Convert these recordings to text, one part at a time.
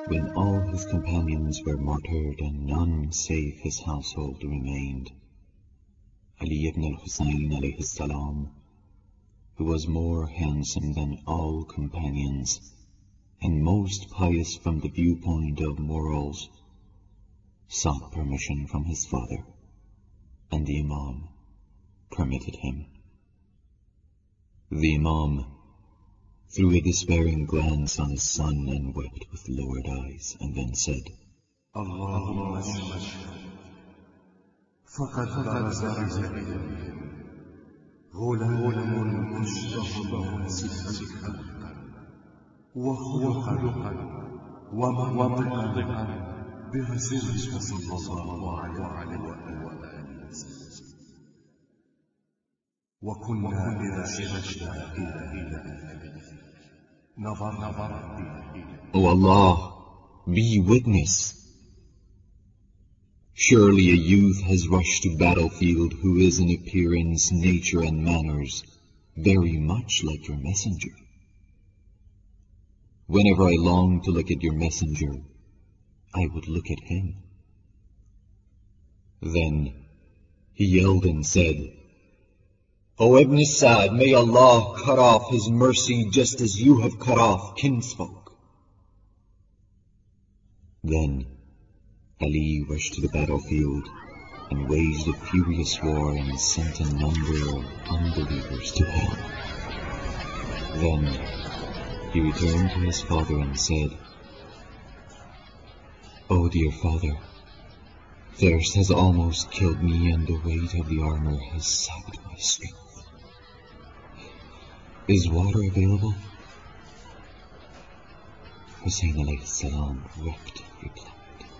When all his companions were martyred and none save his household remained, Ali ibn al-Husayn alayhi salam, who was more handsome than all companions and most pious from the viewpoint of morals, sought permission from his father, and the Imam permitted him. The Imam threw a despairing glance on his son and wept with lowered eyes, and then said, Allahumma ashhad, faqad baraza ilayhim غلام أشبه الناس خلقا وخلقا ومنطقا برسولك صلى الله عليه وآله وسلم وكنا إذا شهدنا إلى نظرنا. O Allah, be witness. Surely a youth has rushed to battlefield who is in appearance, nature, and manners very much like your messenger. Whenever I long to look at your messenger, I would look at him. Then he yelled and said, O Ibn Sa'd, may Allah cut off His mercy just as you have cut off kinsfolk. Then Ali rushed to the battlefield and waged a furious war and sent a number of unbelievers to hell. Then he returned to his father and said, O dear father, thirst has almost killed me and the weight of the armor has sapped my strength. Is water available? Hussein alayhi salam wept and replied,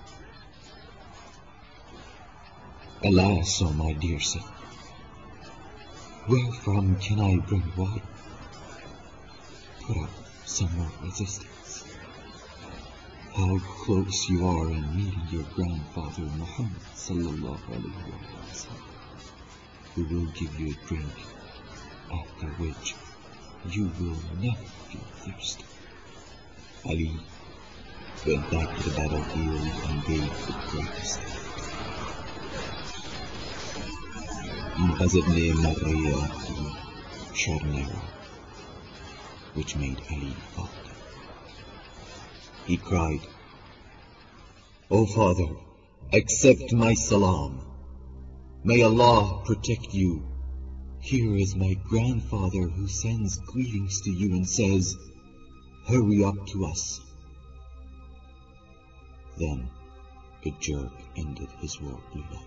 Alas, O my dear son, wherefrom can I bring water? Put up some more resistance. How close you are in meeting your grandfather Muhammad sallallahu alayhi wa sallam, who will give you a drink, after which you will never feel thirsty. Ali went back to the battlefield and gave the greatest Mu'az ibn Marriya Sharnara, which made Ali fall. He cried, O father, accept my salam. May Allah protect you. Here is my grandfather who sends greetings to you and says, hurry up to us. Then a jerk ended his worldly life.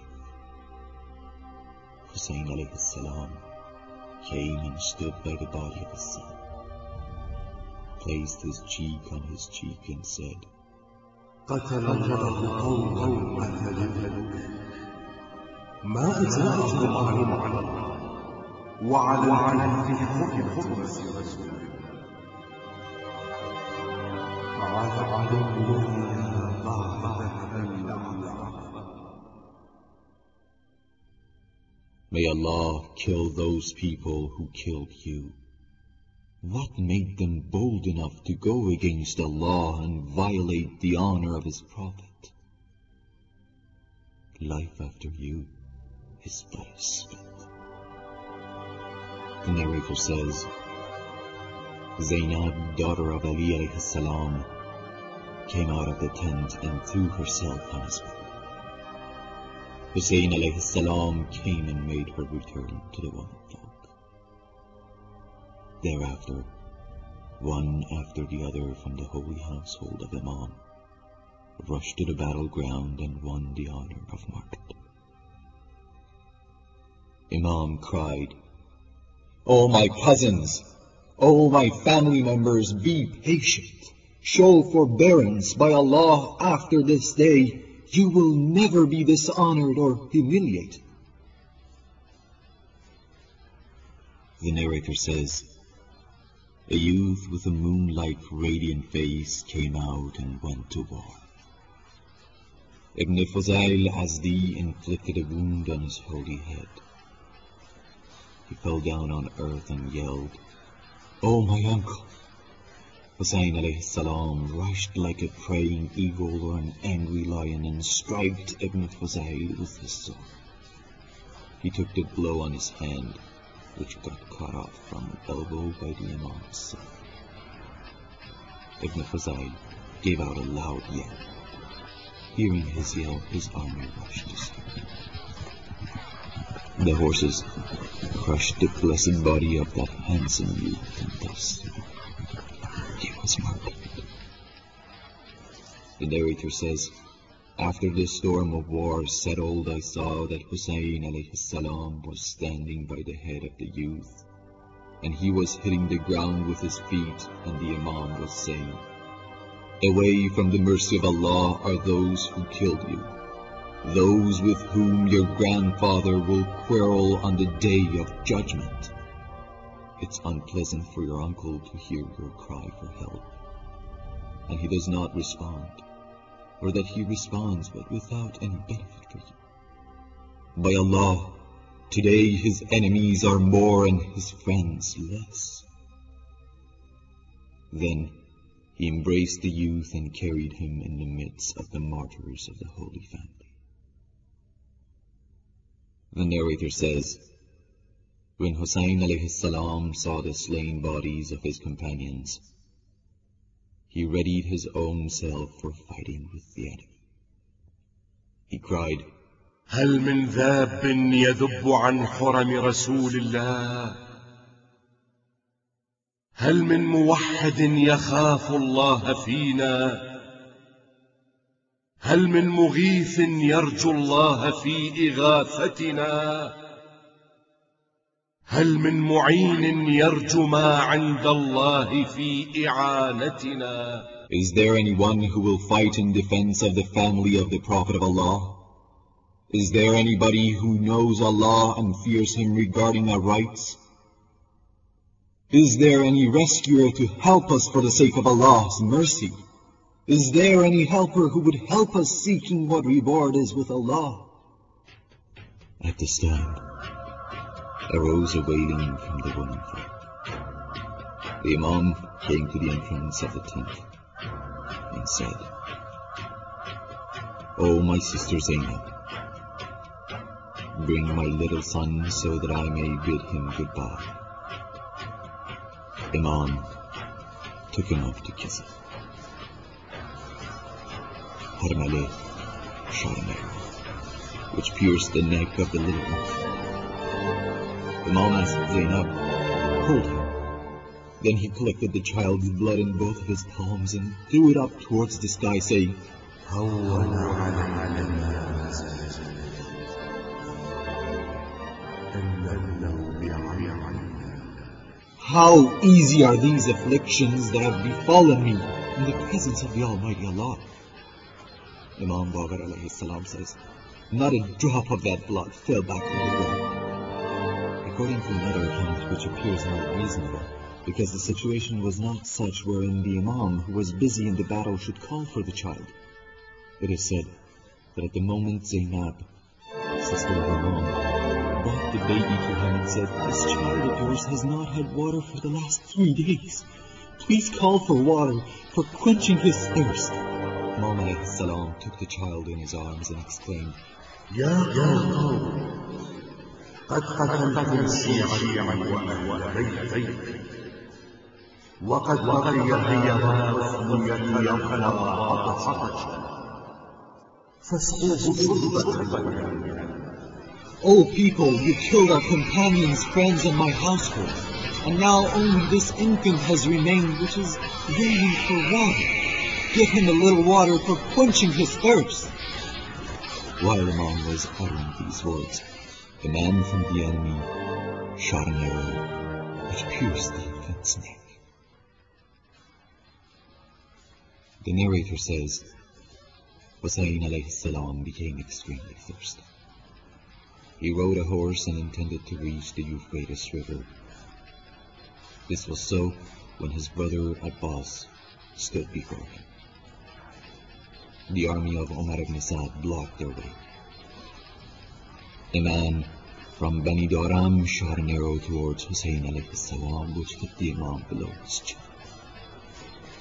Hussein alayhi salam came and stood by the body of his son, placed his cheek on his cheek and said, قتل الله قوما قتلوك ما أجزاءهم عنهم وعلى في خطبة رسول الله May Allah kill those people who killed you. What made them bold enough to go against Allah and violate the honor of His Prophet? Life after you is but a spit. The narrator says, Zainab, daughter of Ali alayhi salam, came out of the tent and threw herself on his bed. Hussein alayhi salam came and made her return to the womenfolk. Thereafter, one after the other from the holy household of Imam rushed to the battleground and won the honor of martyrdom. Imam cried, O my cousins, O my family members, be patient, show forbearance. By Allah, after this day, you will never be dishonored or humiliated. The narrator says, a youth with a moon-like radiant face came out and went to war. Ibn Fuzail Azdi inflicted a wound on his holy head. He fell down on earth and yelled, O my uncle, Hussein alayhi salam rushed like a preying eagle or an angry lion and striped Ibn Fuzail with his sword. He took the blow on his hand, which got cut off from an elbow by the Imam's sword. Ibn Fuzail gave out a loud yell. Hearing his yell, his army rushed to stop him. The horses crushed the blessed body of that handsome youth, and thus he was murdered. The narrator says, after the storm of war settled, I saw that Hussein alayhi salam was standing by the head of the youth, and he was hitting the ground with his feet, and the Imam was saying, away from the mercy of Allah are those who killed you, those with whom your grandfather will quarrel on the day of judgment. It's unpleasant for your uncle to hear your cry for help, and he does not respond, or that he responds but without any benefit for you. By Allah, today his enemies are more and his friends less. Then he embraced the youth and carried him in the midst of the martyrs of the Holy Family. The narrator says, when Hussein alayhi salam saw the slain bodies of his companions, he readied his own self for fighting with the enemy. He cried, هل من ذاب يذب عن حرم رسول الله؟ هل من موحد يخاف الله فينا؟ هل من مغيث يرجو الله في إغاثتنا؟ هل من معين يرجو ما عند الله في إعانتنا؟ Is there anyone who will fight in defense of the family of the Prophet of Allah? Is there anybody who knows Allah and fears Him regarding our rights? Is there any rescuer to help us for the sake of Allah's mercy? Is there any helper who would help us seeking what reward is with Allah? At this time, arose a wailing from the women folk. The Imam came to the entrance of the tent and said, O my sister Zainab, bring my little son so that I may bid him goodbye. Imam took him up to kiss him. Harmale shot an arrow, which pierced the neck of the little infant. Imam asked Zainab, hold him. Then he collected the child's blood in both of his palms and threw it up towards the sky, saying, how easy are these afflictions that have befallen me in the presence of the Almighty Allah. Imam Baqir alayhi salam says, not a drop of that blood fell back on the ground. According to another account, which appears more reasonable, because the situation was not such wherein the Imam, who was busy in the battle, should call for the child. It is said that at the moment Zainab, sister of Imam, brought the baby to him and said, this child of yours has not had water for the last 3 days. Please call for water for quenching his thirst. Imam alayhi salam took the child in his arms and exclaimed, يا قوم قد قتلتم شيعا وأهل بيتي وقد بقي هيا وثنية يوكل وعطشا فاسقوه شربة. O people, you killed our companions, friends, and my household, and now only this infant has remained, which is yearning for water. Give him a little water for quenching his thirst. While Imam was uttering these words, the man from the enemy shot an arrow which pierced the infant's neck. The narrator says, Hussein alayhi salam became extremely thirsty. He rode a horse and intended to reach the Euphrates River. This was so when his brother Abbas stood before him. The army of Umar ibn Sa'd blocked their way. A man from Bani Daram shot an arrow towards Hussein alayhi salam, which hit the Imam below his chin.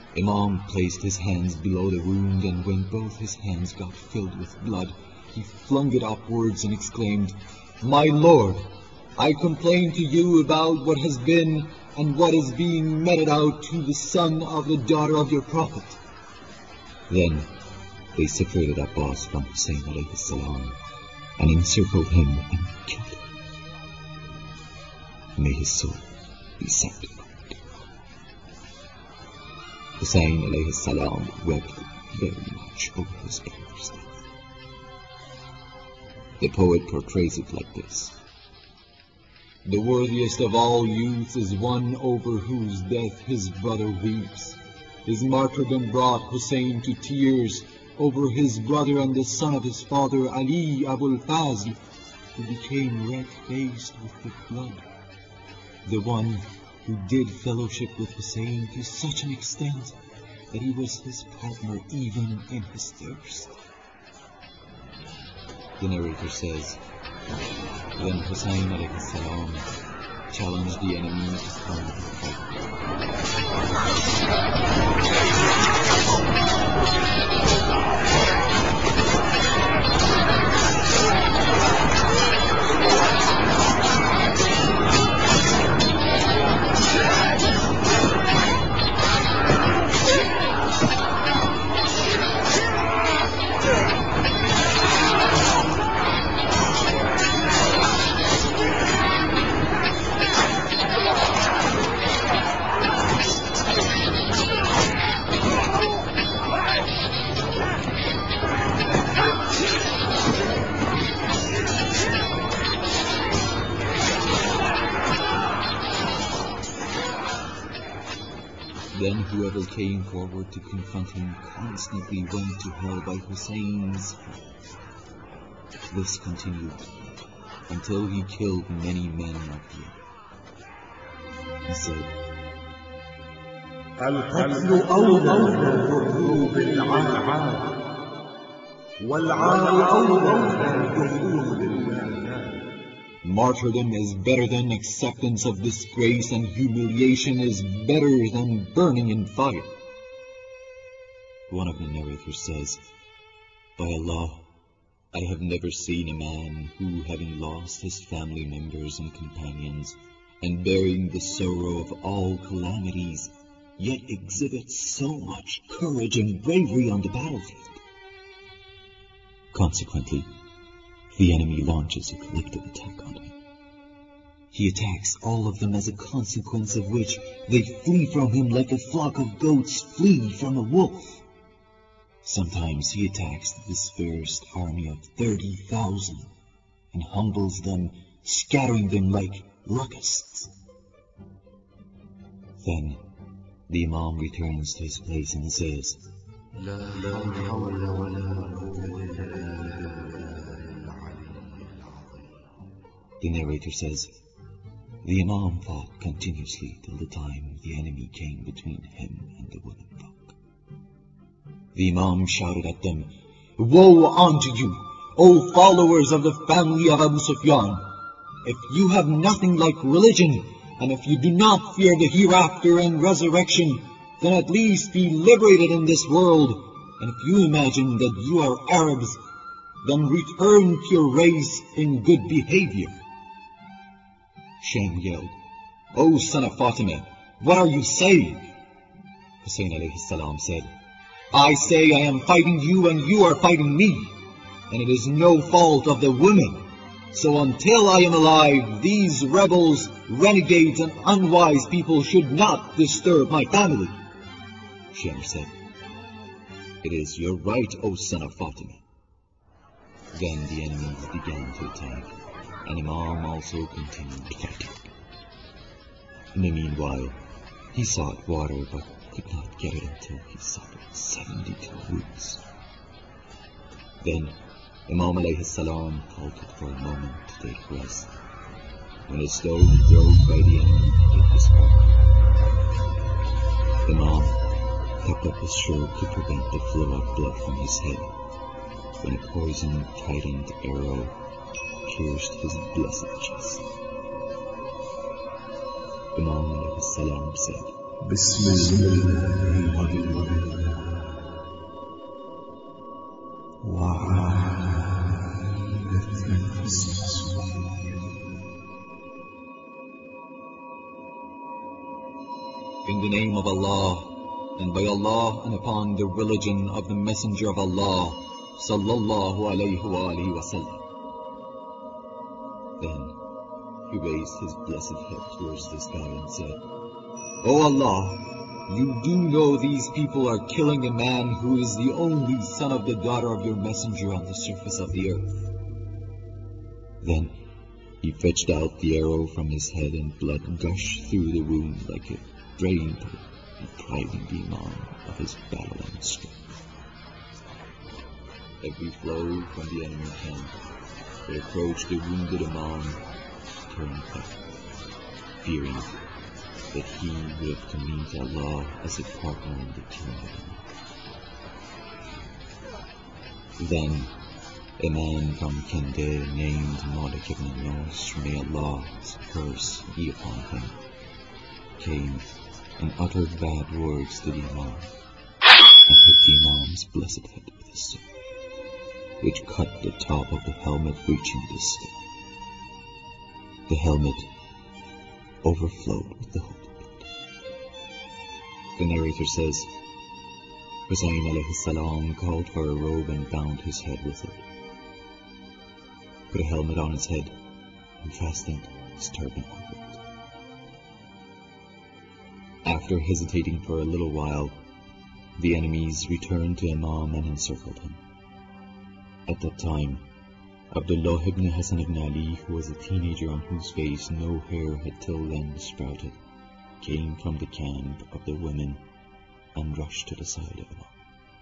Imam placed his hands below the wound, and when both his hands got filled with blood, he flung it upwards and exclaimed, "My Lord, I complain to you about what has been and what is being meted out to the son of the daughter of your Prophet." Then they separated Abbas from Hussein alayhi salam and encircled him and killed him. May his soul be sanctified. Hussein alayhi salam wept very much over his brother's death. The poet portrays it like this: "The worthiest of all youths is one over whose death his brother weeps. His martyrdom brought Hussein to tears over his brother and the son of his father, Ali Abul Fazl, who became red-faced with the blood. The one who did fellowship with Hussein to such an extent that he was his partner even in his thirst." The narrator says, "Then Hussein alayhi salam challenged the enemy to come and fight." Then whoever came forward to confront him constantly went to hell by Hussein's hand. This continued until he killed many men of the enemy. He said, "القتل أولى بالذنوب العام والعام أولى بالدخول لله." Martyrdom is better than acceptance of disgrace, and humiliation is better than burning in fire. One of the narrators says, "By Allah, I have never seen a man who, having lost his family members and companions, and bearing the sorrow of all calamities, yet exhibits so much courage and bravery on the battlefield." Consequently, the enemy launches a collective attack on him. He attacks all of them, as a consequence of which they flee from him like a flock of goats flee from a wolf. Sometimes he attacks the dispersed army of 30,000 and humbles them, scattering them like locusts. Then the Imam returns to his place and says, The narrator says, "The Imam fought continuously till the time the enemy came between him and the women folk. The Imam shouted at them, 'Woe unto you, O followers of the family of Abu Sufyan! If you have nothing like religion, and if you do not fear the hereafter and resurrection, then at least be liberated in this world. And if you imagine that you are Arabs, then return to your race in good behavior.'" Shem yelled, "O son of Fatima, what are you saying?" Hussein alayhi salam said, "I say I am fighting you and you are fighting me, and it is no fault of the women. So until I am alive, these rebels, renegades and unwise people should not disturb my family." Shem said, "It is your right, O son of Fatima." Then the enemies began to attack, and Imam also continued fighting. In the meanwhile, he sought water but could not get it until he suffered 72 wounds. Then Imam alayhi salam halted for a moment to take rest, when a stone thrown by the enemy hit his heart. Imam tucked up his shirt to prevent the flow of blood from his head, when a poison-tightened arrow pierced his blessed chest. Imam alayhi salam said, بسم الله وعادت القصص. In the name of Allah, and by Allah and upon the religion of the Messenger of Allah, sallallahu alayhi wa alihi wa sallam. Then he raised his blessed head towards the sky and said, O Allah, you do know these people are killing a man who is the only son of the daughter of your messenger on the surface of the earth. Then he fetched out the arrow from his head, and blood gushed through the wound like a drain pipe, depriving the Imam of his battling strength. Every flow from the enemy camp that approached the wounded Imam turned back, fearing that he would have to meet Allah as a partner in the killing of him. Then a man from Kende named Malik ibn Nos, may Allah's curse be upon him, came and uttered bad words to the Imam, and hit the Imam's blessed head with his sword, which cut the top of the helmet reaching the skull. The helmet overflowed with the holy blood. The narrator says, Husayn alayhi salam called for a robe and bound his head with it, put a helmet on his head, and fastened his turban over it. After hesitating for a little while, the enemies returned to Imam and encircled him. At that time, Abdullah ibn Hassan ibn Ali, who was a teenager on whose face no hair had till then sprouted, came from the camp of the women and rushed to the side of Imam.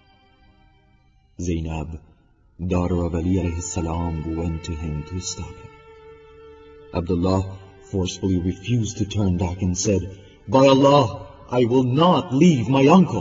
Zainab, daughter of Ali alayhi salam, went to him to stop him. Abdullah forcefully refused to turn back and said, By Allah, I will not leave my uncle.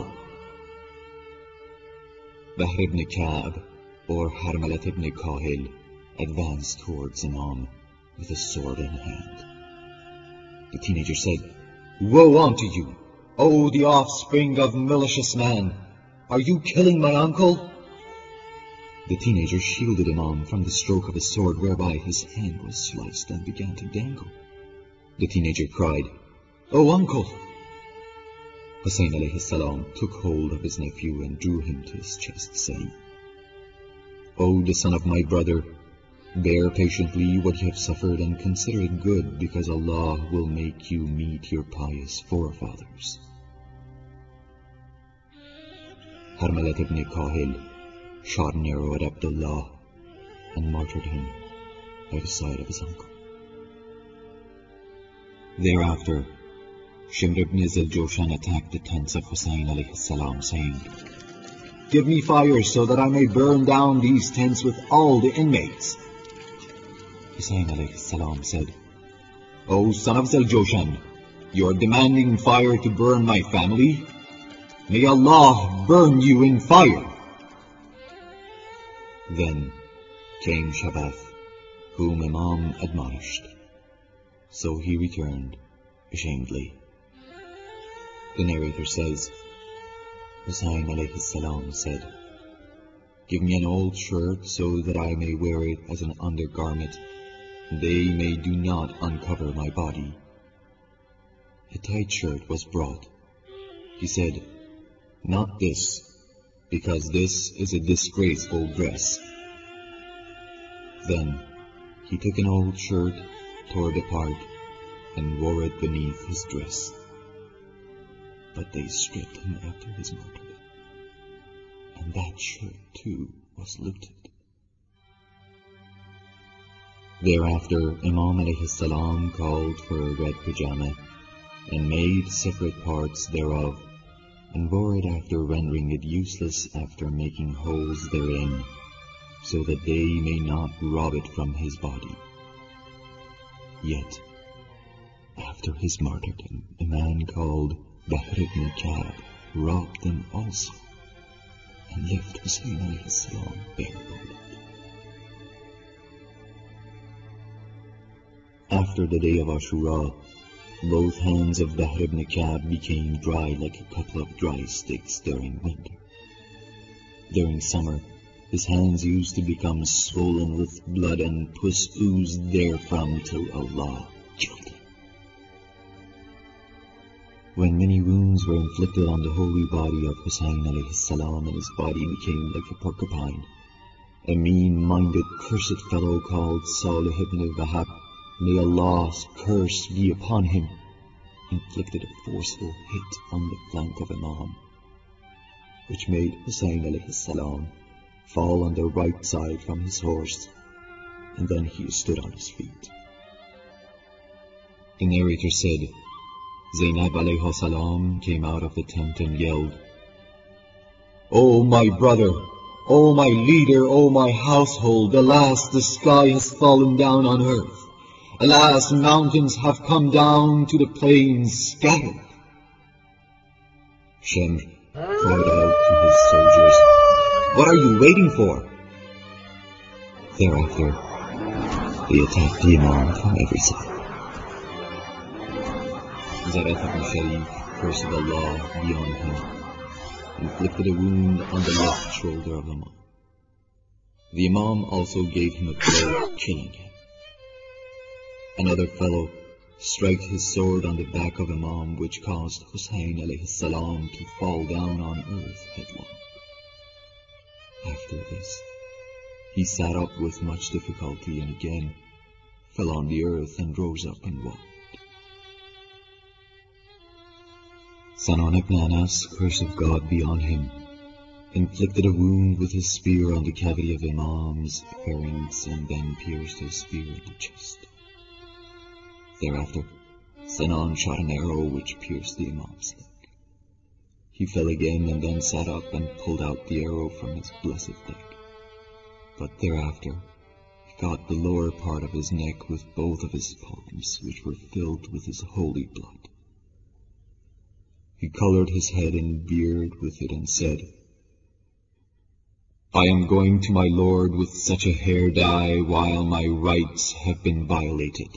Bahr ibn Ka'b, or Harmalat ibn Kahil, advanced towards Imam with a sword in hand. The teenager said, Woe unto you, O the offspring of malicious man! Are you killing my uncle? The teenager shielded Imam from the stroke of his sword, whereby his hand was sliced and began to dangle. The teenager cried, O uncle! Husayn alayhi salam took hold of his nephew and drew him to his chest, saying, O the son of my brother, bear patiently what you have suffered and consider it good, because Allah will make you meet your pious forefathers. Harmalat ibn Kahil shot an arrow at Abdullah and martyred him by the side of his uncle. Thereafter, Shimr ibn Ziljoshan attacked the tents of Husayn alayhi salam, saying, Give me fire so that I may burn down these tents with all the inmates. Husayn alayhi salam said, O son of Ziljoshan, you are demanding fire to burn my family? May Allah burn you in fire. Then came Shabath, whom Imam admonished. So he returned ashamedly. The narrator says, Husayn alayhi salam said, Give me an old shirt so that I may wear it as an undergarment. They may do not uncover my body. A tight shirt was brought. He said, Not this, because this is a disgraceful dress. Then he took an old shirt, tore it apart, and wore it beneath his dress. But they stripped him after his martyrdom, and that shirt too was looted. Thereafter, Imam alayhi salam called for a red pajama, and made separate parts thereof, and wore it after rendering it useless after making holes therein, so that they may not rob it from his body. Yet, after his martyrdom, a man called Bahr ibn Ka'b robbed them also, and left Husayn alayhi salam barefoot. After the day of Ashura, Both hands of Bahr ibn Ka'b became dry like a couple of dry sticks during winter. During summer, his hands used to become swollen with blood and pus oozed therefrom till Allah killed him. When many wounds were inflicted on the holy body of Hussein alayhi salam and his body became like a porcupine, a mean-minded cursed fellow called Salih ibn Wahab, may Allah's curse be upon him, inflicted a forceful hit on the flank of Imam, which made Hussein alayhi salam fall on the right side from his horse, and then he stood on his feet. The narrator said, Zainab alayhi salam came out of the tent and yelled, "O my brother, O my leader, O my household, alas, the sky has fallen down on earth. Alas, mountains have come down to the plains scattered." Shem cried out to his soldiers, "What are you waiting for?" Thereafter, they attacked the Imam from every side. Zarat ibn Sharif, cursed Allah be on him, inflicted a wound on the left shoulder of Imam. The Imam also gave him a blow, killing him. Another fellow struck his sword on the back of Imam, which caused Hussein alayhi salam to fall down on earth headlong. After this, he sat up with much difficulty and again fell on the earth and rose up and walked. Sanan ibn Anas, curse of God be on him, inflicted a wound with his spear on the cavity of Imam's pharynx and then pierced his spear in the chest. Thereafter, Sanan shot an arrow which pierced the Imam's leg. He fell again and then sat up and pulled out the arrow from his blessed leg. But thereafter, he got the lower part of his neck with both of his palms, which were filled with his holy blood. He colored his head and beard with it and said, "I am going to my Lord with such a hair dye while my rights have been violated."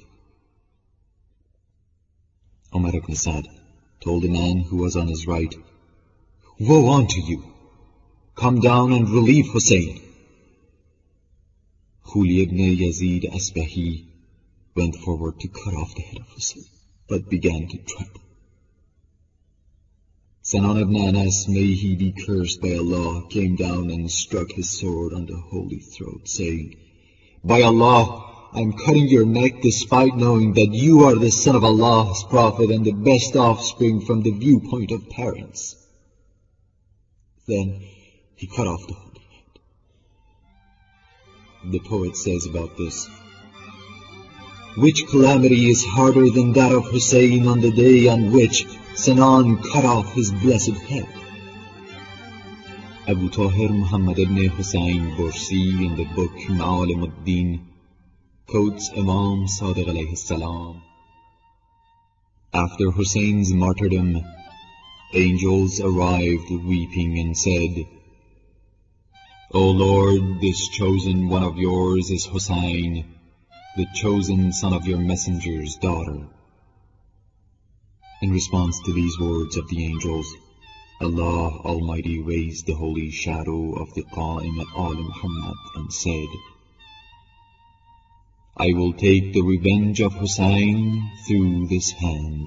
Umar ibn Sa'd told a man who was on his right, "Woe unto you! Come down and relieve Hussein." Khuli ibn Yazid Asbahi went forward to cut off the head of Hussein, but began to tremble. Sanan ibn Anas, may he be cursed by Allah, came down and struck his sword on the holy throat, saying, "By Allah, I am cutting your neck despite knowing that you are the son of Allah's Prophet and the best offspring from the viewpoint of parents." Then he cut off the holy head. The poet says about this, "Which calamity is harder than that of Hussein on the day on which Sanan cut off his blessed head?" Abu Tahir Muhammad ibn Hussein Bursi in the book Ma'alim ad-Din quotes Imam Sadiq alayhi salam. After Hussein's martyrdom, angels arrived weeping and said, "O Lord, this chosen one of yours is Hussein, the chosen son of your messenger's daughter." In response to these words of the angels, Allah Almighty raised the holy shadow of the Qa'im al-Muhammad and said, "I will take the revenge of Hussein through this hand."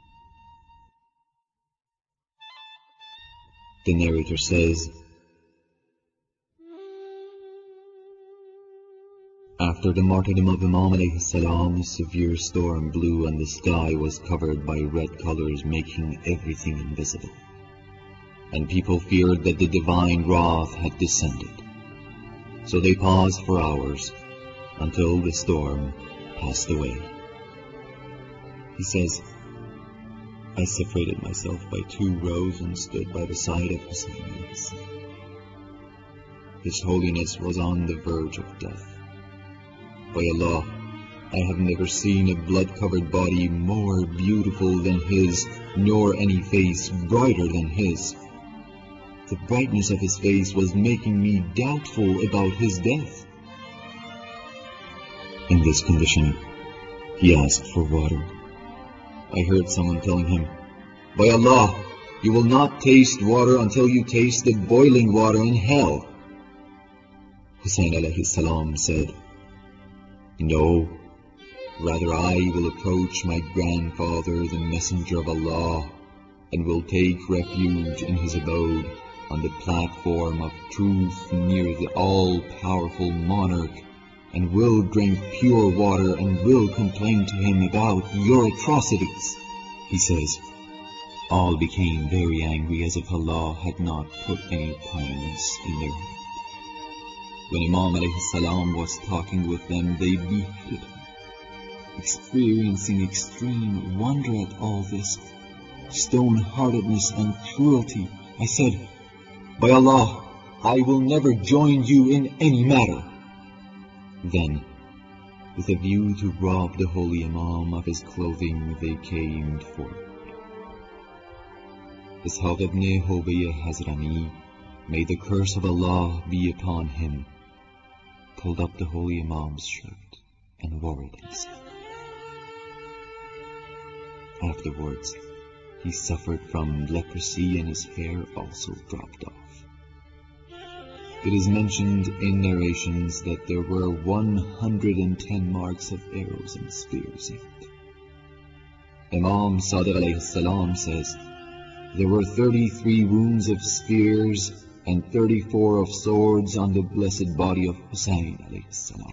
The narrator says, after the martyrdom of Imam alayhi salam, a severe storm blew and the sky was covered by red colors, making everything invisible. And people feared that the divine wrath had descended. So they paused for hours until the storm passed away. He says, "I separated myself by 2 rows and stood by the side of Hussein. His holiness was on the verge of death. By Allah, I have never seen a blood-covered body more beautiful than his, nor any face brighter than his. The brightness of his face was making me doubtful about his death." In this condition, he asked for water. I heard someone telling him, "By Allah, you will not taste water until you taste the boiling water in hell." Hussein alayhi salam said, "No, rather I will approach my grandfather, the Messenger of Allah, and will take refuge in his abode on the platform of truth near the all-powerful monarch, and will drink pure water and will complain to him about your atrocities." He says, all became very angry as if Allah had not put any kindness in their heart. When Imam alayhi salam was talking with them, they beheaded him. Experiencing extreme wonder at all this stone-heartedness and cruelty, I said, "By Allah, I will never join you in any matter." Then, with a view to rob the holy Imam of his clothing, they came forward. Ishaq ibn Hubayy Hazrami, may the curse of Allah be upon him, pulled up the holy Imam's shirt and wore it himself. Afterwards, he suffered from leprosy and his hair also dropped off. It is mentioned in narrations that there were 110 marks of arrows and spears in it. Imam Sadiq alayhi salam says, there were 33 wounds of spears and 34 of swords on the blessed body of Hussein alayhi salam.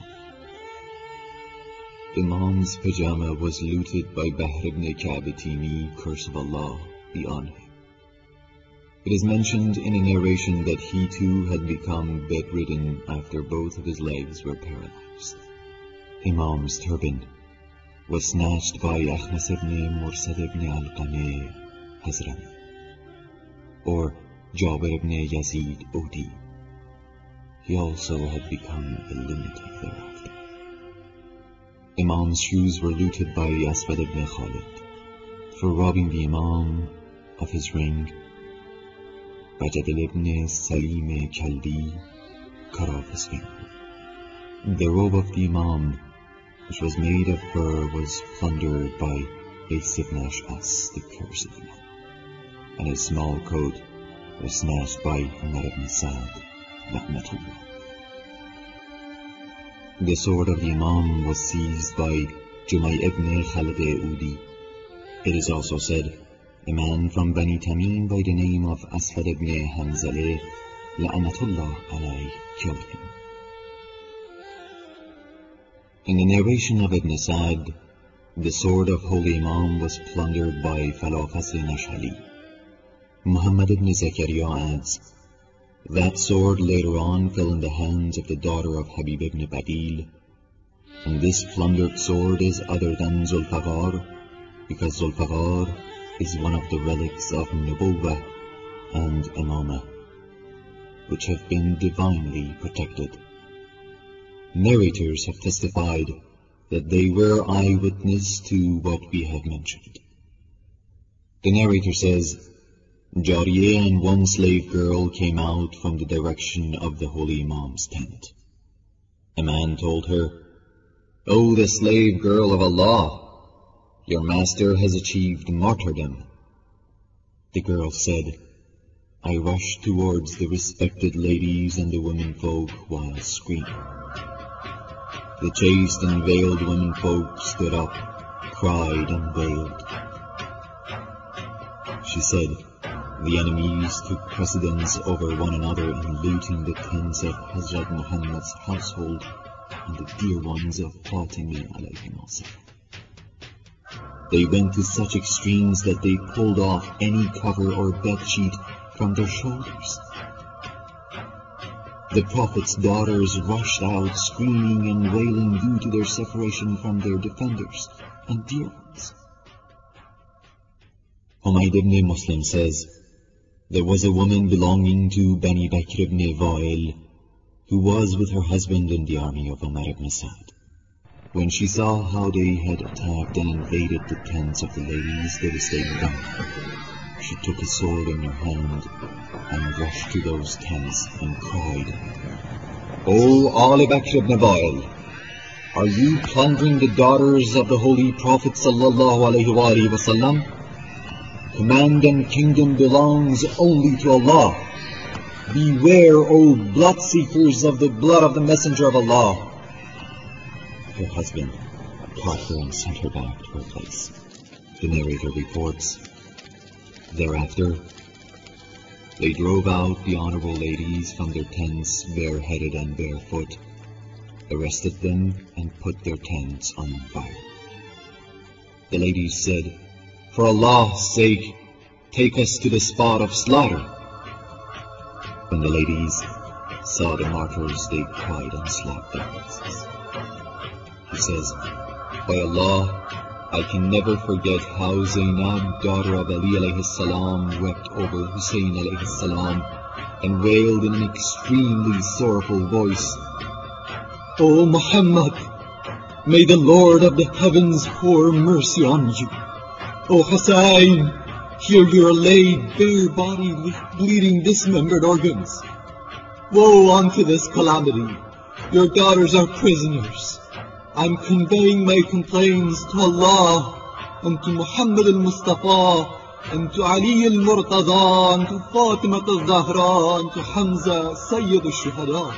Imam's pajama was looted by Bahr ibn Ka'b Timi, curse of Allah be on him. It is mentioned in a narration that he too had become bedridden after both of his legs were paralyzed. Imam's turban was snatched by Akhnas ibn Mursad ibn al-Qameh Hazrami, or Jabir ibn Yazid Odi. He also had become a lunatic thereafter. Imam's shoes were looted by Aswad ibn Khalid for robbing the Imam of his ring. Bajadil ibn Salim Kalbi cut off his finger. The robe of the Imam, which was made of fur, was plundered by Ace ibn Ash'as, the cursed one, and his small coat was snatched by Umar ibn Sa'd, Rahmatullah. The sword of the Imam was seized by Jumay ibn Khalid Udi. It is also said, a man from Bani Tamim by the name of Asfad ibn Hanzaleh, La'anatullah alayh, killed him. In the narration of Ibn Sa'd, the sword of Holy Imam was plundered by Falafas al-Nashali. Muhammad ibn Zakaria adds, that sword later on fell in the hands of the daughter of Habib ibn Badil, and this plundered sword is other than Zulfaqar, because Zulfaqar is one of the relics of Nubuwwah and Imamah, which have been divinely protected. Narrators have testified that they were eyewitness to what we have mentioned. The narrator says, Jariyah and one slave girl came out from the direction of the Holy Imam's tent. A man told her, "O the slave girl of Allah, your master has achieved martyrdom." The girl said, I rushed towards the respected ladies and the womenfolk while screaming. The chaste and veiled womenfolk stood up, cried and wailed. She said, the enemies took precedence over one another in looting the tents of Hazrat Muhammad's household and the dear ones of Fatima alayhi salam. They went to such extremes that they pulled off any cover or bedsheet from their shoulders. The Prophet's daughters rushed out screaming and wailing due to their separation from their defenders and dear ones. Humayd ibn Muslim says, there was a woman belonging to Bani Bakr ibn Wa'il who was with her husband in the army of Umar ibn Sa'd. When she saw how they had attacked and invaded the tents of the ladies, devastating them, she took a sword in her hand and rushed to those tents and cried, O Al Bakr ibn Wa'il, Are you plundering the daughters of the Holy Prophet ﷺ? Command and kingdom belongs only to Allah. Beware, O blood-seekers, of the blood of the Messenger of Allah. Her husband caught her and sent her back to her place. The narrator reports, thereafter, they drove out the honorable ladies from their tents bareheaded and barefoot, arrested them and put their tents on fire. The ladies said, "For Allah's sake, take us to the spot of slaughter." When the ladies saw the martyrs, they cried and slapped their faces. He says, "By Allah, I can never forget how Zainab, daughter of Ali alayhi salam, wept over Hussein alayhi salam and wailed in an extremely sorrowful voice, 'O Muhammad, may the Lord of the heavens pour mercy on you. O Hussein, here you are laid bare-bodied with bleeding dismembered organs. Woe unto this calamity! Your daughters are prisoners. I'm conveying my complaints to Allah, and to Muhammad al-Mustafa, and to Ali al-Murtaza, and to Fatima al-Zahra, and to Hamza, Sayyid al-Shuhada.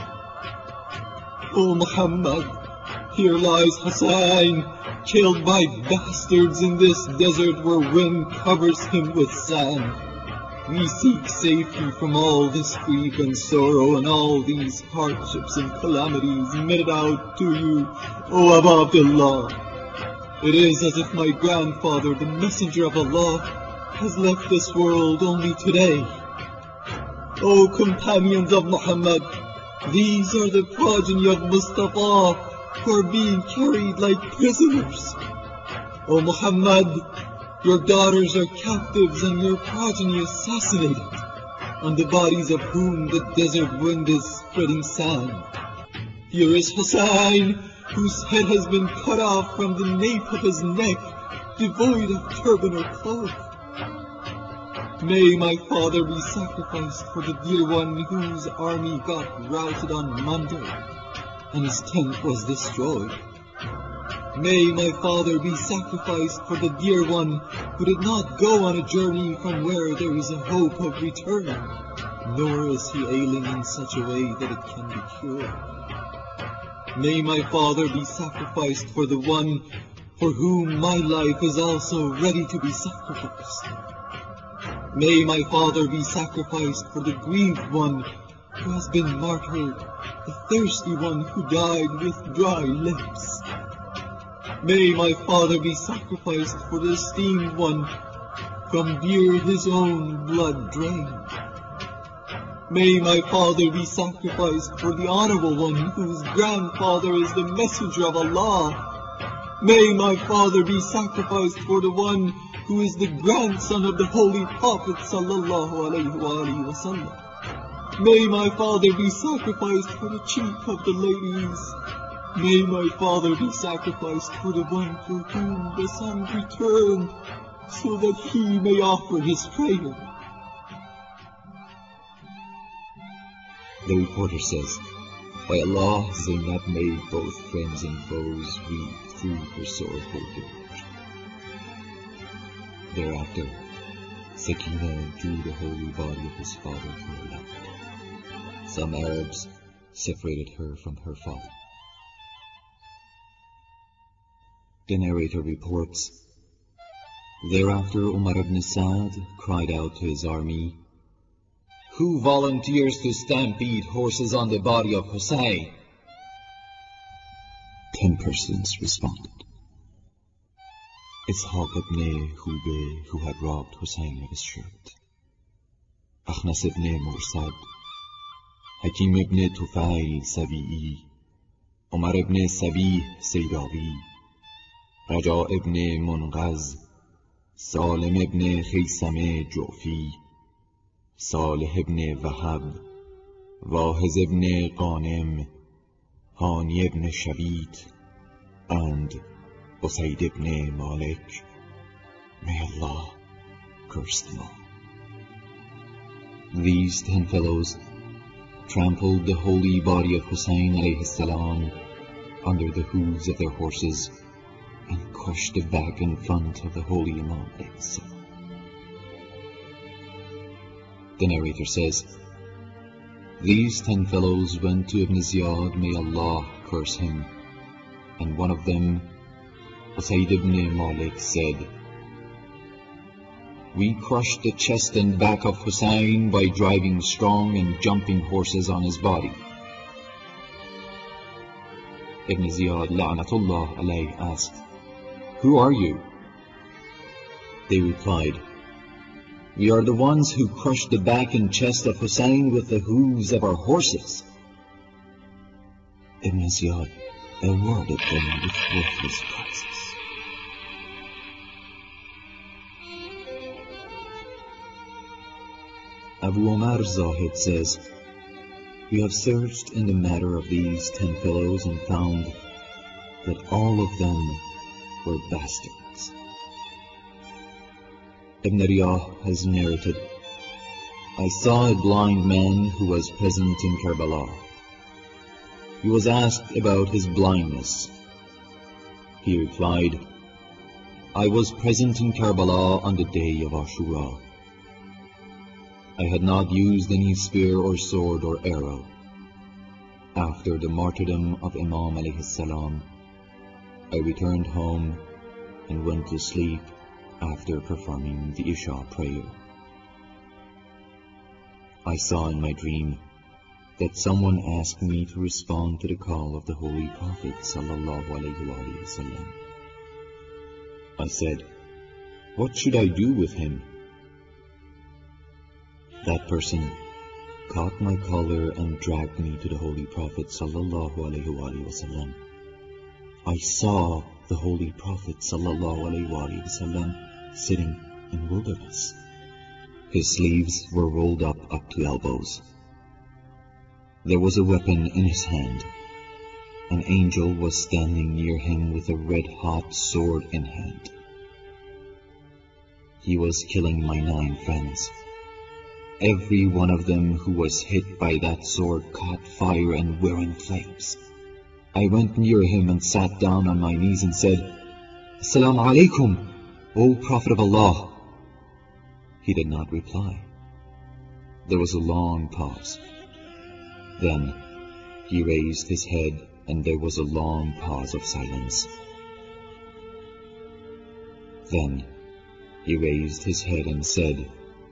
O Muhammad, here lies Hussein, killed by bastards in this desert where wind covers him with sand. We seek safety from all this grief and sorrow and all these hardships and calamities meted out to you, O Abu Abdullah. It is as if my grandfather, the Messenger of Allah, has left this world only today. O companions of Muhammad, these are the progeny of Mustafa who are being carried like prisoners. O Muhammad, your daughters are captives and your progeny assassinated, on the bodies of whom the desert wind is spreading sand. Here is Hussein, whose head has been cut off from the nape of his neck, devoid of turban or cloak. May my father be sacrificed for the dear one whose army got routed on Monday, and his tent was destroyed. May my father be sacrificed for the dear one who did not go on a journey from where there is a hope of return, nor is he ailing in such a way that it can be cured. May my father be sacrificed for the one for whom my life is also ready to be sacrificed. May my father be sacrificed for the grieved one who has been martyred, the thirsty one who died with dry lips. May my father be sacrificed for the esteemed one from beard his own blood drained. May my father be sacrificed for the honorable one whose grandfather is the Messenger of Allah. May my father be sacrificed for the one who is the grandson of the Holy Prophet sallallahu alaihi wasallam. May my father be sacrificed for the chief of the ladies. May my father be sacrificed for the one for whom the sun returned, so that he may offer his prayer. The reporter says, by Allah, Zainab made both friends and foes weep through her sorrowful departure. Thereafter, Sakina drew the holy body of his father to her lap. Some Arabs separated her from her father. The narrator reports, thereafter Umar ibn Sa'd cried out to his army, "Who volunteers to stampede horses on the body of Hussein?" 10 persons responded. Ishaq ibn Hubay, who had robbed Hussein of his shirt, Akhnas ibn Mursad, Hakim ibn Tufayl Sabi'i, Umar ibn Sabih Saydawi, Raja ibn Munqaz, Salim ibn Khaysam Ju'fi, Salih ibn Wahab, Wahiz ibn Qanim, Hani ibn Shabit, and Usayd ibn Malik. May Allah curse them all. These 10 fellows trampled the holy body of Hussein alayhi salam under the hooves of their horses and crushed the back and front of the holy Imam. The narrator says, these 10 fellows went to Ibn Ziyad, may Allah curse him, and one of them, Usayd ibn Malik, said, we crushed the chest and back of Hussein by driving strong and jumping horses on his body. Ibn Ziyad La'natullah alayh asked, who are you? They replied, we are the ones who crushed the back and chest of Hussein with the hooves of our horses. Ibn Ziyad awarded them with worthless prizes. Abu Omar Zahid says, we have searched in the matter of these 10 fellows and found that all of them were bastards. Ibn Riyah has narrated, I saw a blind man who was present in Karbala. He was asked about his blindness. He replied, I was present in Karbala on the day of Ashura. I had not used any spear or sword or arrow. After the martyrdom of Imam alayhi salam, I returned home and went to sleep after performing the Isha prayer. I saw in my dream that someone asked me to respond to the call of the Holy Prophet sallallahu alaihi wasallam. I said, what should I do with him? That person caught my collar and dragged me to the Holy Prophet sallallahu alaihi wasallam. I saw the Holy Prophet sallallahu alaihi wasallam sitting in wilderness. His sleeves were rolled up to elbows. There was a weapon in his hand. An angel was standing near him with a red-hot sword in hand. He was killing my 9 friends. Every one of them who was hit by that sword caught fire and were in flames. I went near him and sat down on my knees and said, Assalamu alaikum, O Prophet of Allah. He did not reply. There was a long pause. Then he raised his head and there was a long pause of silence. Then he raised his head and said,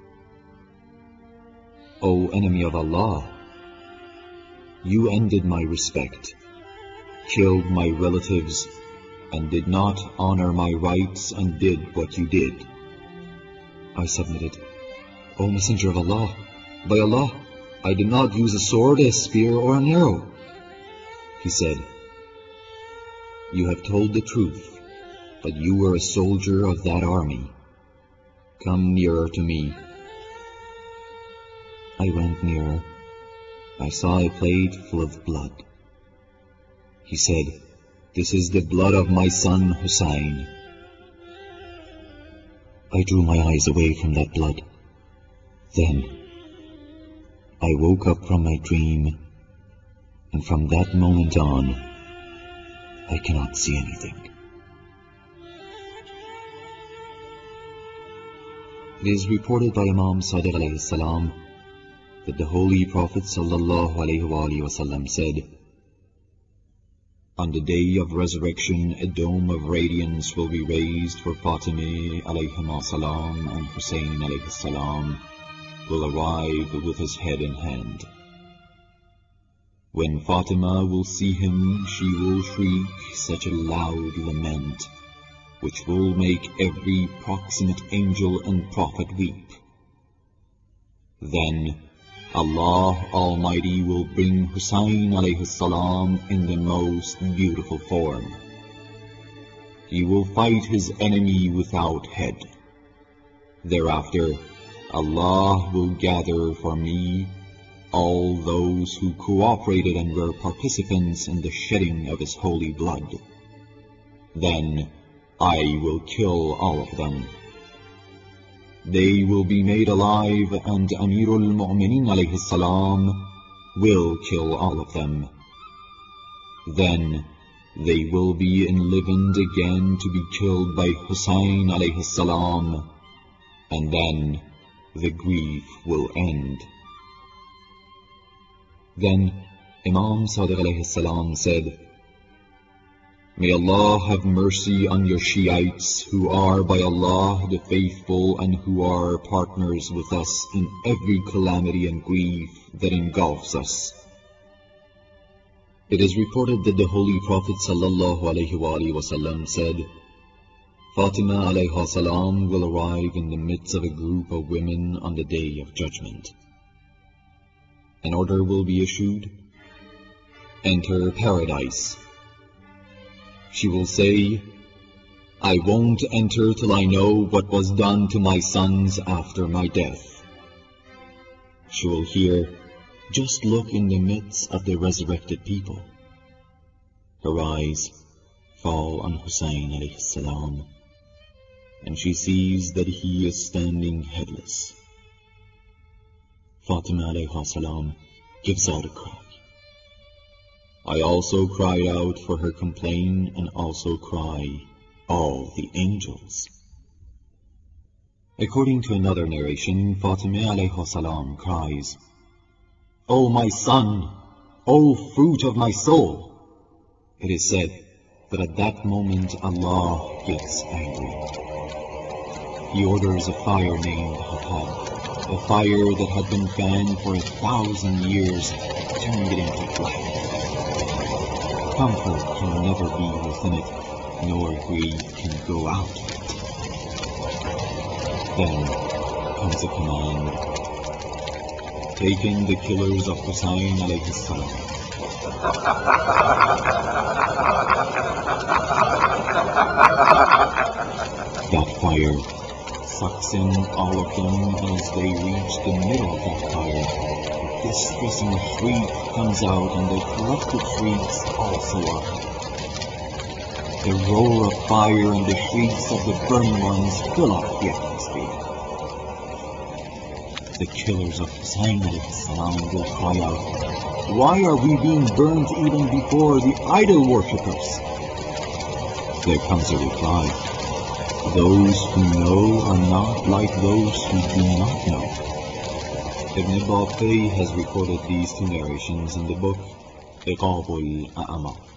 O enemy of Allah, you ended my respect, killed my relatives, and did not honor my rights and did what you did. I submitted, O Messenger of Allah, by Allah, I did not use a sword, a spear, or an arrow. He said, you have told the truth, but you were a soldier of that army. Come nearer to me. I went nearer. I saw a plate full of blood. He said, this is the blood of my son Hussein. I drew my eyes away from that blood. Then I woke up from my dream, and from that moment on, I cannot see anything. It is reported by Imam Sadiq alayhi salam that the Holy Prophet sallallahu alaihi wasallam said, on the day of resurrection, a dome of radiance will be raised for Fatimah alayhi salam, and Hussein alayhi salam will arrive with his head in hand. When Fatima will see him, she will shriek such a loud lament, which will make every proximate angel and prophet weep. Then Allah Almighty will bring Hussein alayhi salam in the most beautiful form. He will fight his enemy without head. Thereafter, Allah will gather for me all those who cooperated and were participants in the shedding of his holy blood. Then I will kill all of them. They will be made alive, and Amirul Mu'mineen alayhi salam will kill all of them. Then they will be enlivened again to be killed by Hussein alayhi salam, and then the grief will end. Then Imam Sadiq alayhi salam said, May Allah have mercy on your Shiites who are by Allah the faithful and who are partners with us in every calamity and grief that engulfs us. It is reported that the Holy Prophet ﷺ said, Fatima alayha salam will arrive in the midst of a group of women on the Day of Judgment. An order will be issued, enter paradise. She will say, I won't enter till I know what was done to my sons after my death. She will hear, just look in the midst of the resurrected people. Her eyes fall on Hussein alayhi salam, and she sees that he is standing headless. Fatima alayhi salam gives out a cry. I also cried out for her complaint, and also cry all the angels. According to another narration, Fatima alayhi salam cries, O my son, O fruit of my soul! It is said that at that moment Allah gets angry. He orders a fire named Hatab, a fire that had been fanned for 1,000 years, turning it into flame. Comfort can never be within it, nor grief can go out of it. Then comes a command, taking the killers of Hussein alayhi salam. That fire sucks in all of them, and as they reach the middle of that fire, a distressing shriek comes out, and the corrupted shrieks also are heard. The roar of fire and the shrieks of the burning ones fill up the atmosphere. The killers of Hussein alayhi salam will cry out, why are we being burnt even before the idol worshippers? There comes a reply, those who know are not like those who do not know. Ibn Battuta has recorded these two narrations in the book Iqabul A'ama.